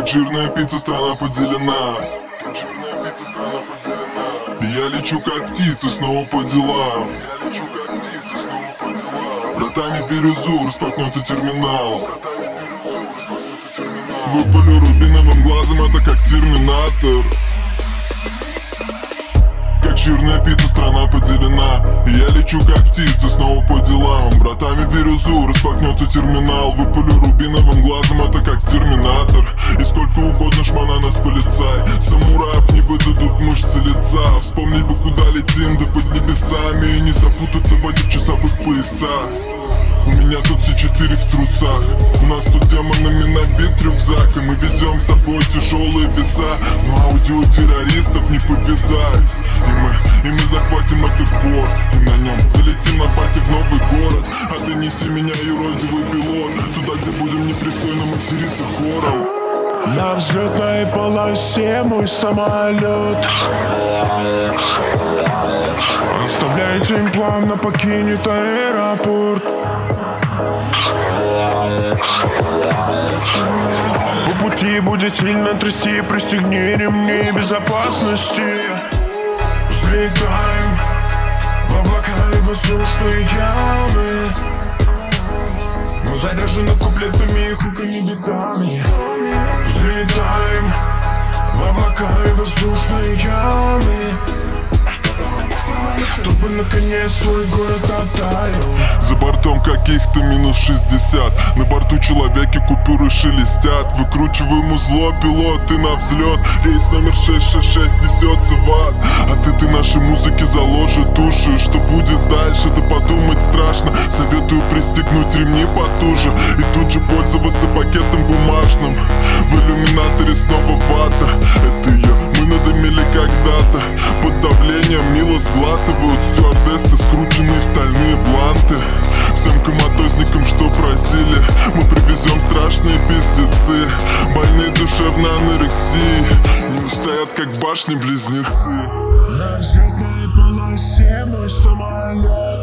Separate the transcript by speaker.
Speaker 1: Как жирная пицца, страна поделена. Я лечу как птица снова по делам. Вратами в бирюзу распахнется терминал. Выпалю рубиновым глазом, это как терминатор. Как жирная пицца, страна поделена. Я лечу как птица снова по делам. Вратами в бирюзу распахнется терминал. Выпалю рубиновым глазом, это как терминатор. И сколько угодно шмана нас полицай. Самураев не выдадут мышцы лица. Вспомнить бы, куда летим, да под небесами. И не запутаться в этих часовых поясах. У меня тут все 4 в трусах. У нас тут демонами набит рюкзак. И мы везем с собой тяжелые веса. Но аудиотеррористов не повязать. И мы захватим этот борт. И на нем залетим на пати в новый город. А ты неси меня, юродивый пилот, туда, где будем непристойно материться хором.
Speaker 2: На взлетной полосе мой самолет. Оставляйте им плавно покинет аэропорт. По пути будет сильно трясти, пристегни ремни безопасности. Взлетаем в облака и воздушные ямы. Мы заряжены куплетами и хуками битами. Взлетаем в облака и воздушные ямы, чтобы наконец твой город оттаял.
Speaker 1: За бортом каких-то минус 60. На борту человеки купюры шелестят. Выкручиваем узло, пилоты на взлет. Рейс номер 666 несется в ад. А ты нашей музыке заложит уши. Что будет дальше, да подумать страшно. Советую пристегнуть ремни потуже. И тут же пользоваться пакетом бумажным. В иллюминаторе снова вата. Это ее мы надымили когда-то. Под давлением мило сглатывают стюардессы, скрученные в стальные бланты. Всем коматозникам, что просили, мы привезем страшные пиздецы. Больные душевной анорексией не устоят, как башни-близнецы.
Speaker 2: На взлетной полосе мой самолет.